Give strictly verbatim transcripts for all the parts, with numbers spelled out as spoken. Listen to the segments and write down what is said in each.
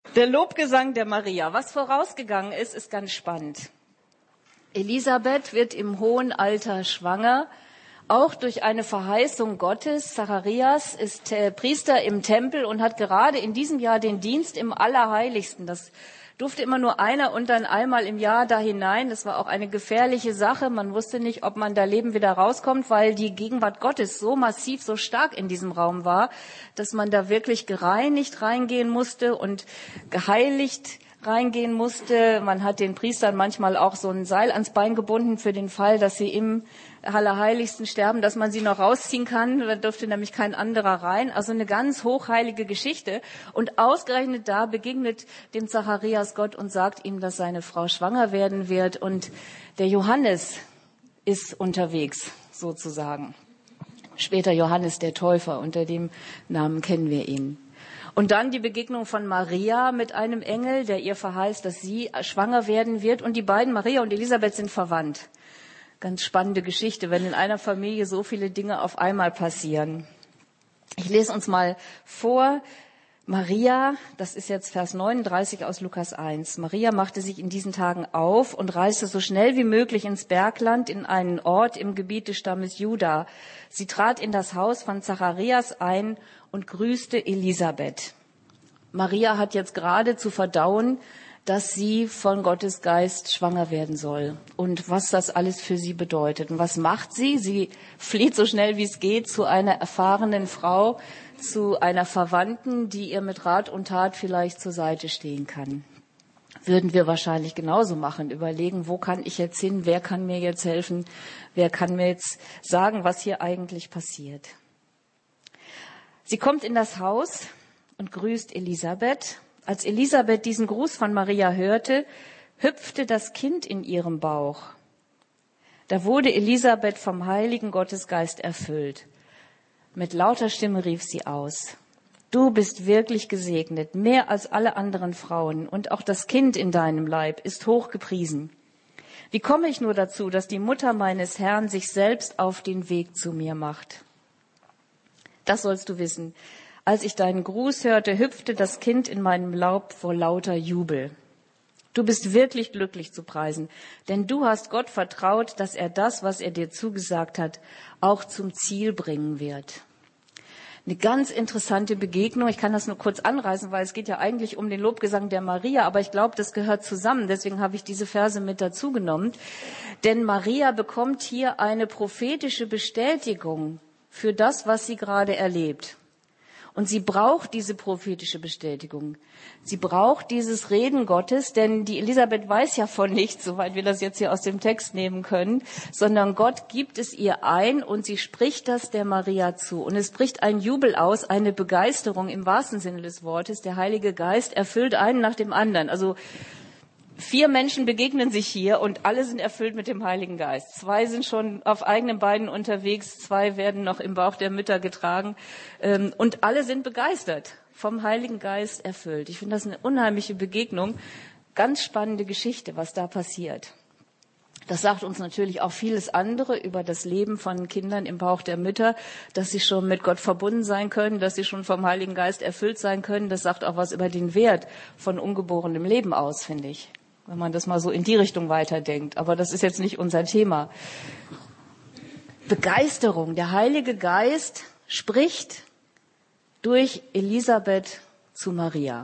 Der Lobgesang der Maria. Was vorausgegangen ist, ist ganz spannend. Elisabeth wird im hohen Alter schwanger, auch durch eine Verheißung Gottes. Zacharias ist äh, Priester im Tempel und hat gerade in diesem Jahr den Dienst im Allerheiligsten. Das durfte immer nur einer und dann einmal im Jahr da hinein. Das war auch eine gefährliche Sache. Man wusste nicht, ob man da lebend wieder rauskommt, weil die Gegenwart Gottes so massiv, so stark in diesem Raum war, dass man da wirklich gereinigt reingehen musste und geheiligt reingehen musste. Man hat den Priestern manchmal auch so ein Seil ans Bein gebunden für den Fall, dass sie im Allerheiligsten sterben, dass man sie noch rausziehen kann. Da durfte nämlich kein anderer rein. Also eine ganz hochheilige Geschichte. Und ausgerechnet da begegnet dem Zacharias Gott und sagt ihm, dass seine Frau schwanger werden wird. Und der Johannes ist unterwegs, sozusagen. Später Johannes der Täufer, unter dem Namen kennen wir ihn. Und dann die Begegnung von Maria mit einem Engel, der ihr verheißt, dass sie schwanger werden wird. Und die beiden, Maria und Elisabeth, sind verwandt. Ganz spannende Geschichte, wenn in einer Familie so viele Dinge auf einmal passieren. Ich lese uns mal vor. Maria, das ist jetzt Vers neununddreißig aus Lukas eins. Maria machte sich in diesen Tagen auf und reiste so schnell wie möglich ins Bergland in einen Ort im Gebiet des Stammes Juda. Sie trat in das Haus von Zacharias ein und grüßte Elisabeth. Maria hat jetzt gerade zu verdauen, dass sie von Gottes Geist schwanger werden soll und was das alles für sie bedeutet. Und was macht sie? Sie flieht so schnell wie es geht zu einer erfahrenen Frau, zu einer Verwandten, die ihr mit Rat und Tat vielleicht zur Seite stehen kann. Würden wir wahrscheinlich genauso machen, überlegen, wo kann ich jetzt hin, wer kann mir jetzt helfen, wer kann mir jetzt sagen, was hier eigentlich passiert. Sie kommt in das Haus und grüßt Elisabeth. Als Elisabeth diesen Gruß von Maria hörte, hüpfte das Kind in ihrem Bauch. Da wurde Elisabeth vom heiligen Gottesgeist erfüllt. Mit lauter Stimme rief sie aus: Du bist wirklich gesegnet, mehr als alle anderen Frauen, und auch das Kind in deinem Leib ist hochgepriesen. Wie komme ich nur dazu, dass die Mutter meines Herrn sich selbst auf den Weg zu mir macht? Das sollst du wissen. Als ich deinen Gruß hörte, hüpfte das Kind in meinem Leib vor lauter Jubel. Du bist wirklich glücklich zu preisen, denn du hast Gott vertraut, dass er das, was er dir zugesagt hat, auch zum Ziel bringen wird. Eine ganz interessante Begegnung. Ich kann das nur kurz anreißen, weil es geht ja eigentlich um den Lobgesang der Maria, aber ich glaube, das gehört zusammen. Deswegen habe ich diese Verse mit dazu genommen. Denn Maria bekommt hier eine prophetische Bestätigung für das, was sie gerade erlebt. Und sie braucht diese prophetische Bestätigung. Sie braucht dieses Reden Gottes, denn die Elisabeth weiß ja von nichts, soweit wir das jetzt hier aus dem Text nehmen können, sondern Gott gibt es ihr ein und sie spricht das der Maria zu. Und es bricht ein Jubel aus, eine Begeisterung im wahrsten Sinne des Wortes. Der Heilige Geist erfüllt einen nach dem anderen. Also vier Menschen begegnen sich hier und alle sind erfüllt mit dem Heiligen Geist. Zwei sind schon auf eigenen Beinen unterwegs, zwei werden noch im Bauch der Mütter getragen und alle sind begeistert, vom Heiligen Geist erfüllt. Ich finde das eine unheimliche Begegnung, ganz spannende Geschichte, was da passiert. Das sagt uns natürlich auch vieles andere über das Leben von Kindern im Bauch der Mütter, dass sie schon mit Gott verbunden sein können, dass sie schon vom Heiligen Geist erfüllt sein können. Das sagt auch was über den Wert von ungeborenem Leben aus, finde ich, wenn man das mal so in die Richtung weiterdenkt. Aber das ist jetzt nicht unser Thema. Begeisterung. Der Heilige Geist spricht durch Elisabeth zu Maria.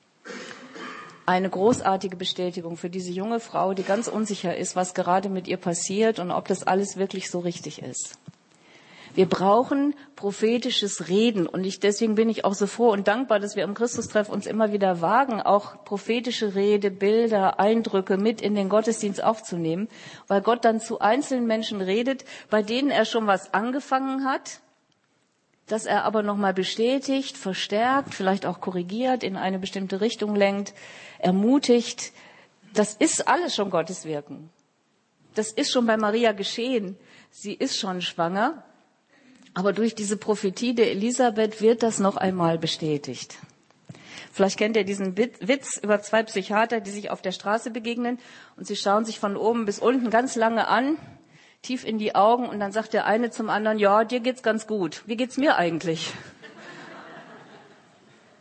Eine großartige Bestätigung für diese junge Frau, die ganz unsicher ist, was gerade mit ihr passiert und ob das alles wirklich so richtig ist. Wir brauchen prophetisches Reden und ich, deswegen bin ich auch so froh und dankbar, dass wir im Christustreff uns immer wieder wagen, auch prophetische Rede, Bilder, Eindrücke mit in den Gottesdienst aufzunehmen, weil Gott dann zu einzelnen Menschen redet, bei denen er schon was angefangen hat, das er aber nochmal bestätigt, verstärkt, vielleicht auch korrigiert, in eine bestimmte Richtung lenkt, ermutigt. Das ist alles schon Gottes Wirken. Das ist schon bei Maria geschehen. Sie ist schon schwanger. Aber durch diese Prophetie der Elisabeth wird das noch einmal bestätigt. Vielleicht kennt ihr diesen Witz über zwei Psychiater, die sich auf der Straße begegnen und sie schauen sich von oben bis unten ganz lange an, tief in die Augen und dann sagt der eine zum anderen, ja, dir geht's ganz gut. Wie geht's mir eigentlich?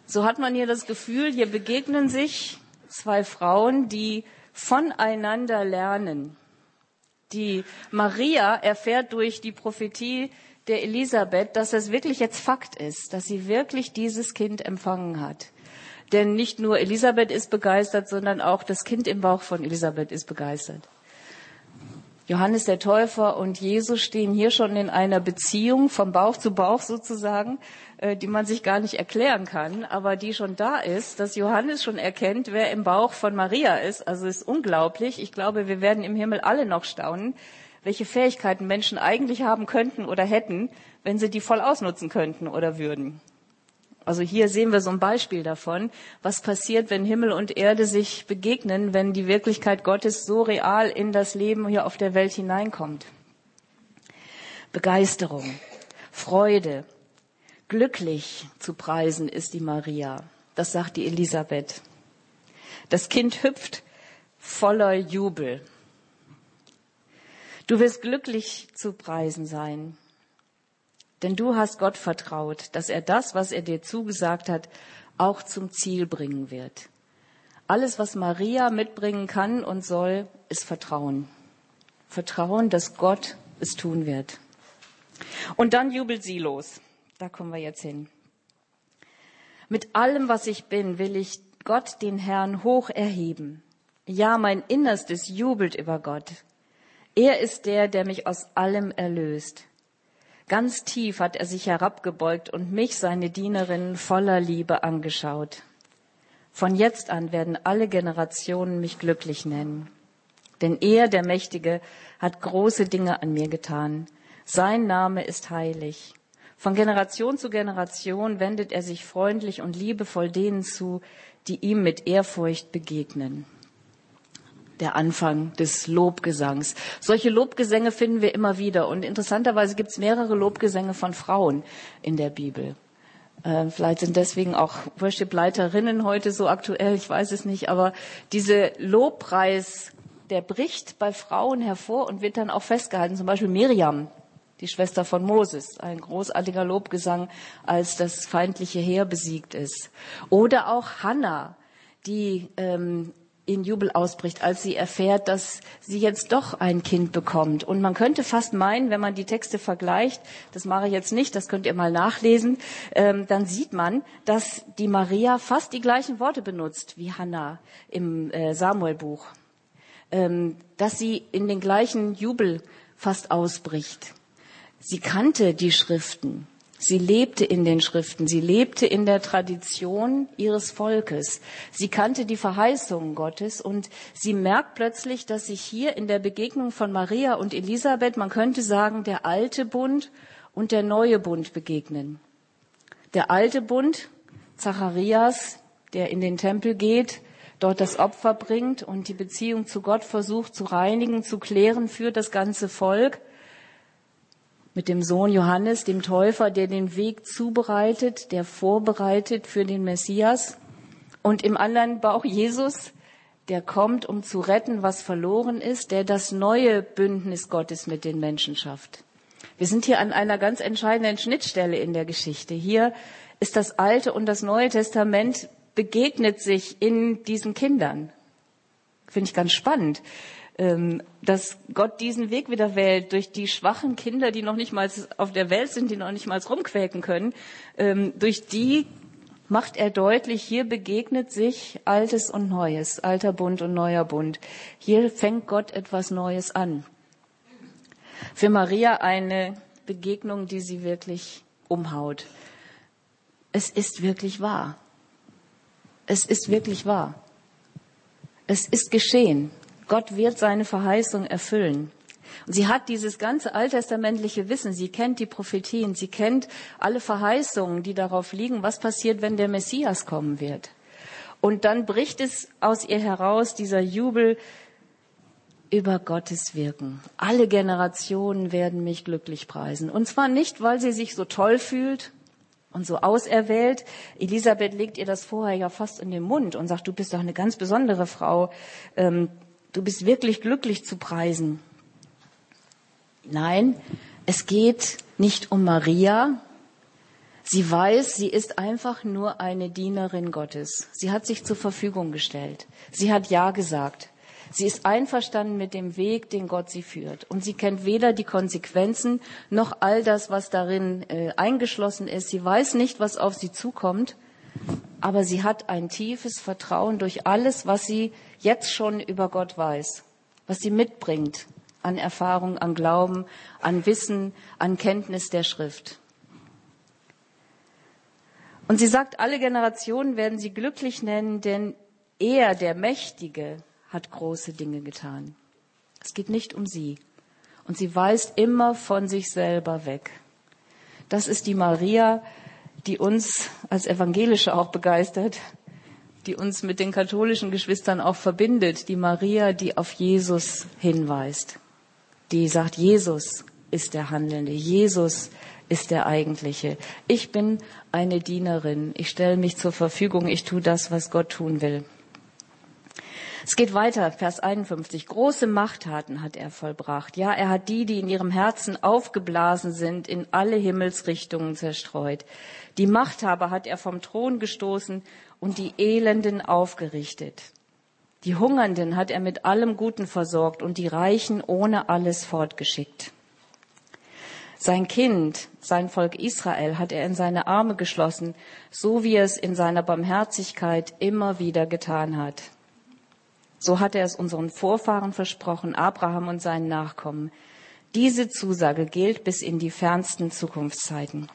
So hat man hier das Gefühl, hier begegnen sich zwei Frauen, die voneinander lernen. Die Maria erfährt durch die Prophetie der Elisabeth, dass das wirklich jetzt Fakt ist, dass sie wirklich dieses Kind empfangen hat. Denn nicht nur Elisabeth ist begeistert, sondern auch das Kind im Bauch von Elisabeth ist begeistert. Johannes der Täufer und Jesus stehen hier schon in einer Beziehung vom Bauch zu Bauch sozusagen, die man sich gar nicht erklären kann, aber die schon da ist, dass Johannes schon erkennt, wer im Bauch von Maria ist. Also ist unglaublich. Ich glaube, wir werden im Himmel alle noch staunen, welche Fähigkeiten Menschen eigentlich haben könnten oder hätten, wenn sie die voll ausnutzen könnten oder würden. Also hier sehen wir so ein Beispiel davon, was passiert, wenn Himmel und Erde sich begegnen, wenn die Wirklichkeit Gottes so real in das Leben hier auf der Welt hineinkommt. Begeisterung, Freude, glücklich zu preisen ist die Maria. Das sagt die Elisabeth. Das Kind hüpft voller Jubel. Du wirst glücklich zu preisen sein. Denn du hast Gott vertraut, dass er das, was er dir zugesagt hat, auch zum Ziel bringen wird. Alles, was Maria mitbringen kann und soll, ist Vertrauen. Vertrauen, dass Gott es tun wird. Und dann jubelt sie los. Da kommen wir jetzt hin. Mit allem, was ich bin, will ich Gott, den Herrn, hoch erheben. Ja, mein Innerstes jubelt über Gott. Er ist der, der mich aus allem erlöst. Ganz tief hat er sich herabgebeugt und mich, seine Dienerin, voller Liebe angeschaut. Von jetzt an werden alle Generationen mich glücklich nennen. Denn er, der Mächtige, hat große Dinge an mir getan. Sein Name ist heilig. Von Generation zu Generation wendet er sich freundlich und liebevoll denen zu, die ihm mit Ehrfurcht begegnen. Der Anfang des Lobgesangs. Solche Lobgesänge finden wir immer wieder. Und interessanterweise gibt es mehrere Lobgesänge von Frauen in der Bibel. Äh, vielleicht sind deswegen auch Worship-Leiterinnen heute so aktuell, ich weiß es nicht. Aber diese Lobpreis, der bricht bei Frauen hervor und wird dann auch festgehalten. Zum Beispiel Miriam, die Schwester von Moses. Ein großartiger Lobgesang, als das feindliche Heer besiegt ist. Oder auch Hannah, die ähm, in Jubel ausbricht, als sie erfährt, dass sie jetzt doch ein Kind bekommt. Und man könnte fast meinen, wenn man die Texte vergleicht, das mache ich jetzt nicht, das könnt ihr mal nachlesen, ähm, dann sieht man, dass die Maria fast die gleichen Worte benutzt wie Hannah im äh, Samuelbuch. Ähm, dass sie in den gleichen Jubel fast ausbricht. Sie kannte die Schriften. Sie lebte in den Schriften, sie lebte in der Tradition ihres Volkes. Sie kannte die Verheißungen Gottes und sie merkt plötzlich, dass sich hier in der Begegnung von Maria und Elisabeth, man könnte sagen, der alte Bund und der neue Bund begegnen. Der alte Bund, Zacharias, der in den Tempel geht, dort das Opfer bringt und die Beziehung zu Gott versucht zu reinigen, zu klären für das ganze Volk. Mit dem Sohn Johannes, dem Täufer, der den Weg zubereitet, der vorbereitet für den Messias. Und im anderen Bauch Jesus, der kommt, um zu retten, was verloren ist, der das neue Bündnis Gottes mit den Menschen schafft. Wir sind hier an einer ganz entscheidenden Schnittstelle in der Geschichte. Hier ist das Alte und das Neue Testament begegnet sich in diesen Kindern. Finde ich ganz spannend, dass Gott diesen Weg wieder wählt, durch die schwachen Kinder, die noch nicht mal auf der Welt sind, die noch nicht mal rumquäken können. Durch die macht er deutlich, hier begegnet sich Altes und Neues, alter Bund und neuer Bund. Hier fängt Gott etwas Neues an. Für Maria eine Begegnung, die sie wirklich umhaut. Es ist wirklich wahr. Es ist wirklich wahr. Es ist geschehen. Gott wird seine Verheißung erfüllen. Und sie hat dieses ganze alttestamentliche Wissen. Sie kennt die Prophetien. Sie kennt alle Verheißungen, die darauf liegen, was passiert, wenn der Messias kommen wird. Und dann bricht es aus ihr heraus, dieser Jubel über Gottes Wirken. Alle Generationen werden mich glücklich preisen. Und zwar nicht, weil sie sich so toll fühlt und so auserwählt. Elisabeth legt ihr das vorher ja fast in den Mund und sagt, du bist doch eine ganz besondere Frau. Ähm, Du bist wirklich glücklich zu preisen. Nein, es geht nicht um Maria. Sie weiß, sie ist einfach nur eine Dienerin Gottes. Sie hat sich zur Verfügung gestellt. Sie hat Ja gesagt. Sie ist einverstanden mit dem Weg, den Gott sie führt. Und sie kennt weder die Konsequenzen noch all das, was darin äh, eingeschlossen ist. Sie weiß nicht, was auf sie zukommt. Aber sie hat ein tiefes Vertrauen durch alles, was sie jetzt schon über Gott weiß, was sie mitbringt an Erfahrung, an Glauben, an Wissen, an Kenntnis der Schrift. Und sie sagt, alle Generationen werden sie glücklich nennen, denn er, der Mächtige, hat große Dinge getan. Es geht nicht um sie. Und sie weist immer von sich selber weg. Das ist die Maria, die uns als Evangelische auch begeistert, die uns mit den katholischen Geschwistern auch verbindet. Die Maria, die auf Jesus hinweist. Die sagt, Jesus ist der Handelnde. Jesus ist der Eigentliche. Ich bin eine Dienerin. Ich stelle mich zur Verfügung. Ich tue das, was Gott tun will. Es geht weiter, Vers einundfünfzig. Große Machttaten hat er vollbracht. Ja, er hat die, die in ihrem Herzen aufgeblasen sind, in alle Himmelsrichtungen zerstreut. Die Machthaber hat er vom Thron gestoßen und die Elenden aufgerichtet. Die Hungernden hat er mit allem Guten versorgt und die Reichen ohne alles fortgeschickt. Sein Kind, sein Volk Israel, hat er in seine Arme geschlossen, so wie er es in seiner Barmherzigkeit immer wieder getan hat. So hat er es unseren Vorfahren versprochen, Abraham und seinen Nachkommen. Diese Zusage gilt bis in die fernsten Zukunftszeiten.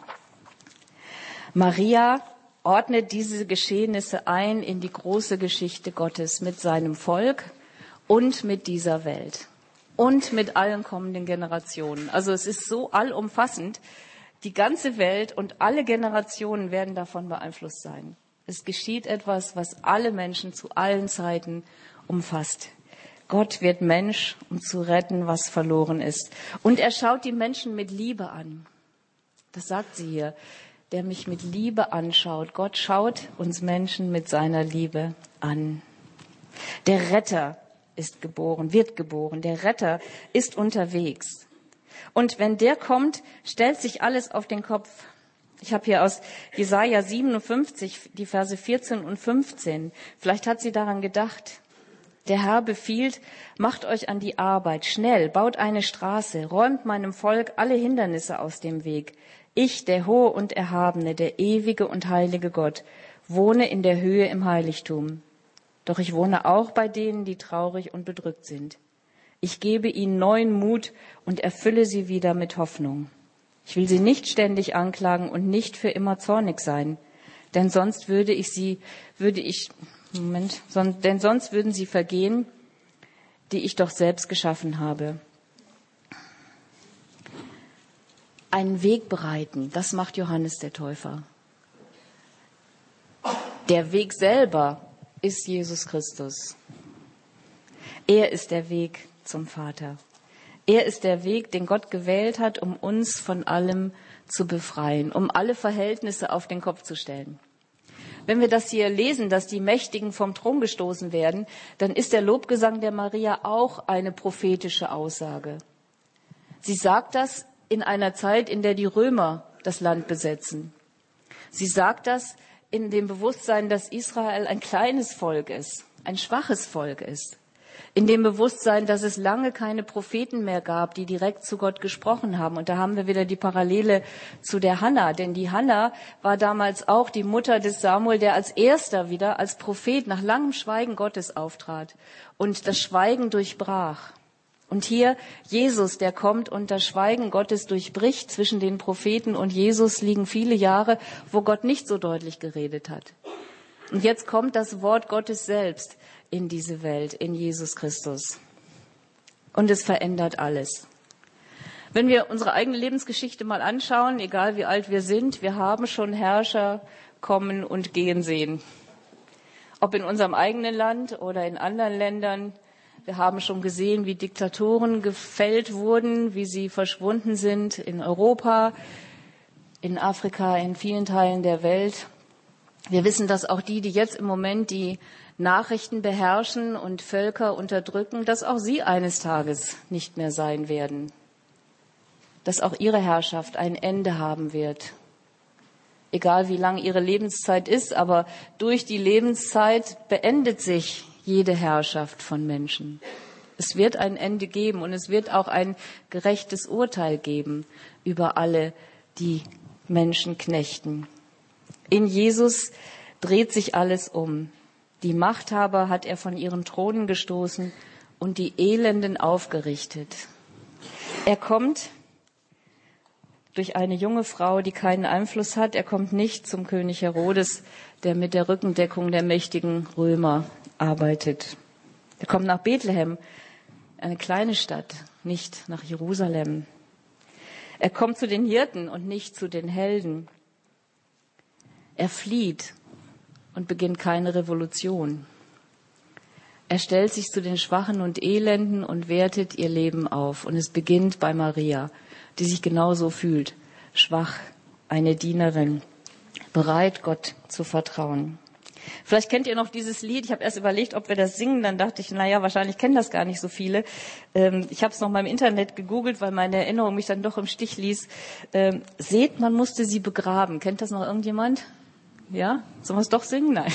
Maria ordnet diese Geschehnisse ein in die große Geschichte Gottes mit seinem Volk und mit dieser Welt und mit allen kommenden Generationen. Also es ist so allumfassend. Die ganze Welt und alle Generationen werden davon beeinflusst sein. Es geschieht etwas, was alle Menschen zu allen Zeiten umfasst. Gott wird Mensch, um zu retten, was verloren ist. Und er schaut die Menschen mit Liebe an. Das sagt sie hier. Der mich mit Liebe anschaut. Gott schaut uns Menschen mit seiner Liebe an. Der Retter ist geboren, wird geboren. Der Retter ist unterwegs. Und wenn der kommt, stellt sich alles auf den Kopf. Ich habe hier aus Jesaja siebenundfünfzig die Verse vierzehn und fünfzehn. Vielleicht hat sie daran gedacht. Der Herr befiehlt, macht euch an die Arbeit, schnell, baut eine Straße, räumt meinem Volk alle Hindernisse aus dem Weg. Ich, der Hohe und Erhabene, der ewige und heilige Gott, wohne in der Höhe im Heiligtum. Doch ich wohne auch bei denen, die traurig und bedrückt sind. Ich gebe ihnen neuen Mut und erfülle sie wieder mit Hoffnung. Ich will sie nicht ständig anklagen und nicht für immer zornig sein, denn sonst würde ich sie, würde ich, Moment, son, denn sonst würden sie vergehen, die ich doch selbst geschaffen habe. Einen Weg bereiten, das macht Johannes der Täufer. Der Weg selber ist Jesus Christus. Er ist der Weg zum Vater. Er ist der Weg, den Gott gewählt hat, um uns von allem zu befreien, um alle Verhältnisse auf den Kopf zu stellen. Wenn wir das hier lesen, dass die Mächtigen vom Thron gestoßen werden, dann ist der Lobgesang der Maria auch eine prophetische Aussage. Sie sagt das in einer Zeit, in der die Römer das Land besetzen. Sie sagt das in dem Bewusstsein, dass Israel ein kleines Volk ist, ein schwaches Volk ist. In dem Bewusstsein, dass es lange keine Propheten mehr gab, die direkt zu Gott gesprochen haben. Und da haben wir wieder die Parallele zu der Hanna. Denn die Hanna war damals auch die Mutter des Samuel, der als erster wieder als Prophet nach langem Schweigen Gottes auftrat und das Schweigen durchbrach. Und hier Jesus, der kommt und das Schweigen Gottes durchbricht. Zwischen den Propheten und Jesus liegen viele Jahre, wo Gott nicht so deutlich geredet hat. Und jetzt kommt das Wort Gottes selbst in diese Welt, in Jesus Christus. Und es verändert alles. Wenn wir unsere eigene Lebensgeschichte mal anschauen, egal wie alt wir sind, wir haben schon Herrscher kommen und gehen sehen. Ob in unserem eigenen Land oder in anderen Ländern. Wir haben schon gesehen, wie Diktatoren gefällt wurden, wie sie verschwunden sind in Europa, in Afrika, in vielen Teilen der Welt. Wir wissen, dass auch die, die jetzt im Moment die Nachrichten beherrschen und Völker unterdrücken, dass auch sie eines Tages nicht mehr sein werden. Dass auch ihre Herrschaft ein Ende haben wird. egal wie lang ihre Lebenszeit ist, aber durch die Lebenszeit beendet sich jede Herrschaft von Menschen. Es wird ein Ende geben und es wird auch ein gerechtes Urteil geben über alle, die Menschen knechten. In Jesus dreht sich alles um. Die Machthaber hat er von ihren Thronen gestoßen und die Elenden aufgerichtet. Er kommt durch eine junge Frau, die keinen Einfluss hat. Er kommt nicht zum König Herodes, der mit der Rückendeckung der mächtigen Römer arbeitet. Er kommt nach Bethlehem, eine kleine Stadt, nicht nach Jerusalem. Er kommt zu den Hirten und nicht zu den Helden. Er flieht und beginnt keine Revolution. Er stellt sich zu den Schwachen und Elenden und wertet ihr Leben auf. Und es beginnt bei Maria, die sich genauso fühlt, schwach, eine Dienerin, bereit, Gott zu vertrauen. Vielleicht kennt ihr noch dieses Lied. Ich habe erst überlegt, ob wir das singen. Dann dachte ich, naja, wahrscheinlich kennen das gar nicht so viele. Ähm, ich habe es noch mal im Internet gegoogelt, weil meine Erinnerung mich dann doch im Stich ließ. Ähm, seht, man musste sie begraben. Kennt das noch irgendjemand? Ja? Sollen wir es doch singen? Nein.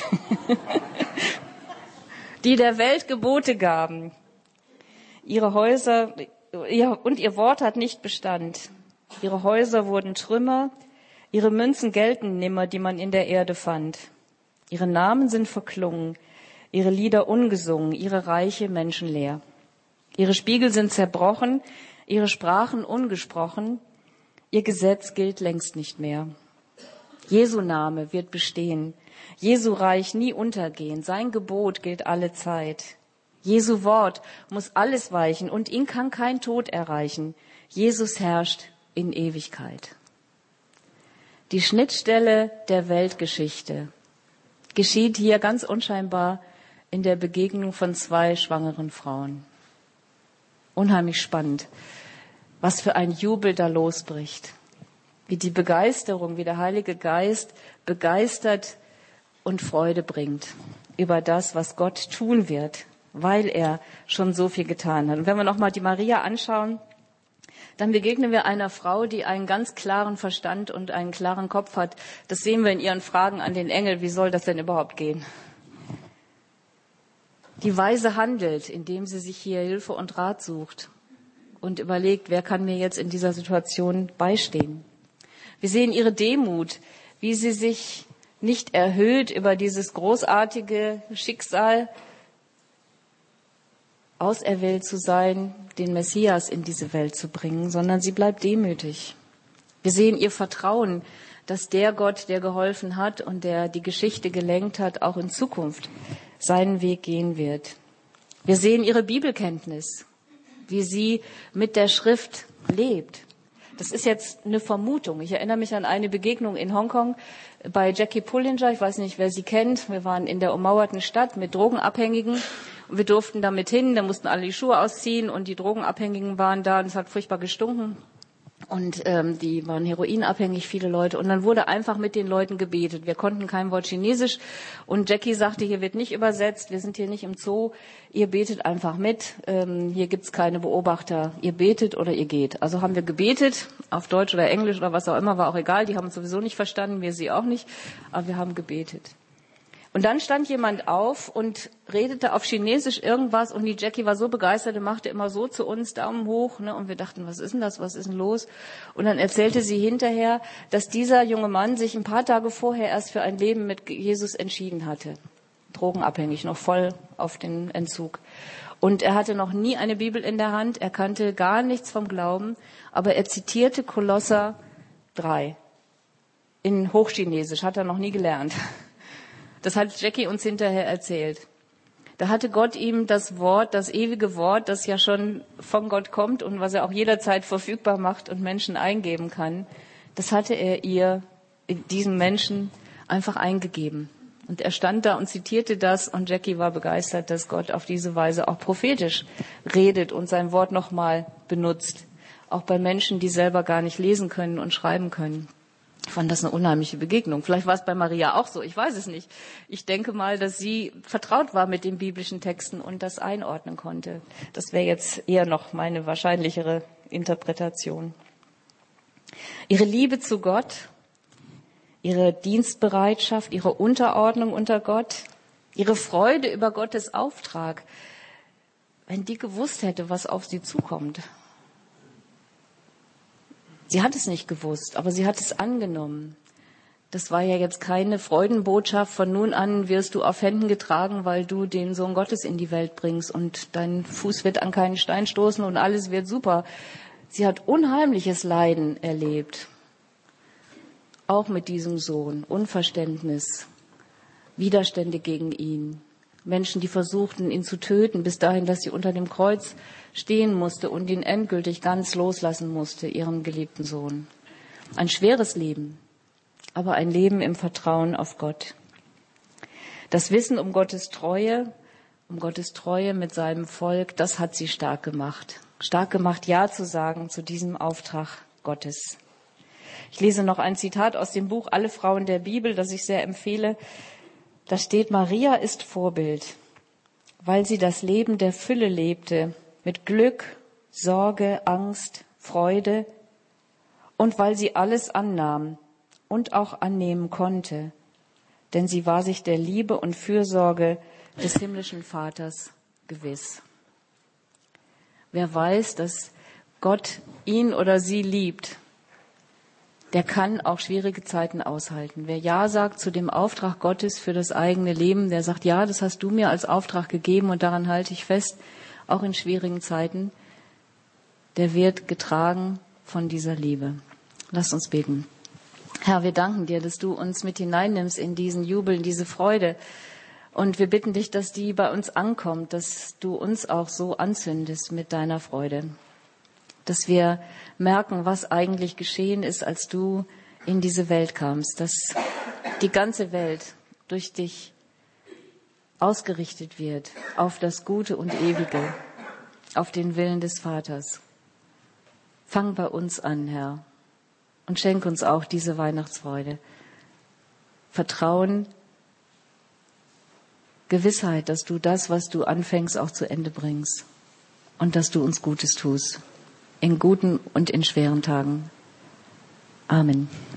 Die der Welt Gebote gaben. Ihre Häuser, ihr, und ihr Wort hat nicht Bestand. Ihre Häuser wurden Trümmer. Ihre Münzen gelten nimmer, die man in der Erde fand. Ihre Namen sind verklungen, ihre Lieder ungesungen, ihre Reiche menschenleer. Ihre Spiegel sind zerbrochen, ihre Sprachen ungesprochen, ihr Gesetz gilt längst nicht mehr. Jesu Name wird bestehen, Jesu Reich nie untergehen, sein Gebot gilt alle Zeit. Jesu Wort muss alles weichen und ihn kann kein Tod erreichen. Jesus herrscht in Ewigkeit. Die Schnittstelle der Weltgeschichte geschieht hier ganz unscheinbar in der Begegnung von zwei schwangeren Frauen. Unheimlich spannend, was für ein Jubel da losbricht. Wie die Begeisterung, wie der Heilige Geist begeistert und Freude bringt über das, was Gott tun wird, weil er schon so viel getan hat. Und wenn wir nochmal die Maria anschauen, dann begegnen wir einer Frau, die einen ganz klaren Verstand und einen klaren Kopf hat. Das sehen wir in ihren Fragen an den Engel. Wie soll das denn überhaupt gehen? Die weise handelt, indem sie sich hier Hilfe und Rat sucht und überlegt, wer kann mir jetzt in dieser Situation beistehen. Wir sehen ihre Demut, wie sie sich nicht erhöht über dieses großartige Schicksal, auserwählt zu sein, den Messias in diese Welt zu bringen, sondern sie bleibt demütig. Wir sehen ihr Vertrauen, dass der Gott, der geholfen hat und der die Geschichte gelenkt hat, auch in Zukunft seinen Weg gehen wird. Wir sehen ihre Bibelkenntnis, wie sie mit der Schrift lebt. Das ist jetzt eine Vermutung. Ich erinnere mich an eine Begegnung in Hongkong bei Jackie Pullinger. Ich weiß nicht, wer sie kennt. Wir waren in der ummauerten Stadt mit Drogenabhängigen. Und wir durften damit hin. Da mussten alle die Schuhe ausziehen und die Drogenabhängigen waren da. Und es hat furchtbar gestunken. Und ähm, die waren heroinabhängig, viele Leute. Und dann wurde einfach mit den Leuten gebetet. Wir konnten kein Wort Chinesisch. Und Jackie sagte, hier wird nicht übersetzt. Wir sind hier nicht im Zoo. Ihr betet einfach mit. Ähm, hier gibt's keine Beobachter. Ihr betet oder ihr geht. Also haben wir gebetet, auf Deutsch oder Englisch oder was auch immer, war auch egal. Die haben uns sowieso nicht verstanden, wir sie auch nicht. Aber wir haben gebetet. Und dann stand jemand auf und redete auf Chinesisch irgendwas und die Jackie war so begeistert und machte immer so zu uns, Daumen hoch, ne? Und wir dachten, was ist denn das, was ist denn los? Und dann erzählte sie hinterher, dass dieser junge Mann sich ein paar Tage vorher erst für ein Leben mit Jesus entschieden hatte. Drogenabhängig, noch voll auf den Entzug. Und er hatte noch nie eine Bibel in der Hand, er kannte gar nichts vom Glauben, aber er zitierte Kolosser drei in Hochchinesisch, hat er noch nie gelernt. Das hat Jackie uns hinterher erzählt. Da hatte Gott ihm das Wort, das ewige Wort, das ja schon von Gott kommt und was er auch jederzeit verfügbar macht und Menschen eingeben kann, das hatte er ihr, diesem Menschen, einfach eingegeben. Und er stand da und zitierte das und Jackie war begeistert, dass Gott auf diese Weise auch prophetisch redet und sein Wort nochmal benutzt. Auch bei Menschen, die selber gar nicht lesen können und schreiben können. Ich fand das eine unheimliche Begegnung. Vielleicht war es bei Maria auch so, ich weiß es nicht. Ich denke mal, dass sie vertraut war mit den biblischen Texten und das einordnen konnte. Das wäre jetzt eher noch meine wahrscheinlichere Interpretation. Ihre Liebe zu Gott, ihre Dienstbereitschaft, ihre Unterordnung unter Gott, ihre Freude über Gottes Auftrag. Wenn die gewusst hätte, was auf sie zukommt. Sie hat es nicht gewusst, aber sie hat es angenommen. Das war ja jetzt keine Freudenbotschaft, von nun an wirst du auf Händen getragen, weil du den Sohn Gottes in die Welt bringst und dein Fuß wird an keinen Stein stoßen und alles wird super. Sie hat unheimliches Leiden erlebt, auch mit diesem Sohn, Unverständnis, Widerstände gegen ihn, Menschen, die versuchten, ihn zu töten, bis dahin, dass sie unter dem Kreuz stehen musste und ihn endgültig ganz loslassen musste, ihren geliebten Sohn. Ein schweres Leben. Aber ein Leben im Vertrauen auf Gott. Das Wissen um Gottes Treue, um Gottes Treue mit seinem Volk, das hat sie stark gemacht. Stark gemacht, Ja zu sagen zu diesem Auftrag Gottes. Ich lese noch ein Zitat aus dem Buch Alle Frauen der Bibel, das ich sehr empfehle. Da steht, Maria ist Vorbild, weil sie das Leben der Fülle lebte, mit Glück, Sorge, Angst, Freude und weil sie alles annahm und auch annehmen konnte, denn sie war sich der Liebe und Fürsorge des himmlischen Vaters gewiss. Wer weiß, dass Gott ihn oder sie liebt, der kann auch schwierige Zeiten aushalten. Wer Ja sagt zu dem Auftrag Gottes für das eigene Leben, der sagt, ja, das hast du mir als Auftrag gegeben und daran halte ich fest, auch in schwierigen Zeiten, der wird getragen von dieser Liebe. Lasst uns beten. Herr, wir danken dir, dass du uns mit hineinnimmst in diesen Jubel, in diese Freude. Und wir bitten dich, dass die bei uns ankommt, dass du uns auch so anzündest mit deiner Freude. Dass wir merken, was eigentlich geschehen ist, als du in diese Welt kamst. Dass die ganze Welt durch dich ausgerichtet wird auf das Gute und Ewige, auf den Willen des Vaters. Fang bei uns an, Herr. Und schenk uns auch diese Weihnachtsfreude. Vertrauen, Gewissheit, dass du das, was du anfängst, auch zu Ende bringst. Und dass du uns Gutes tust. In guten und in schweren Tagen. Amen.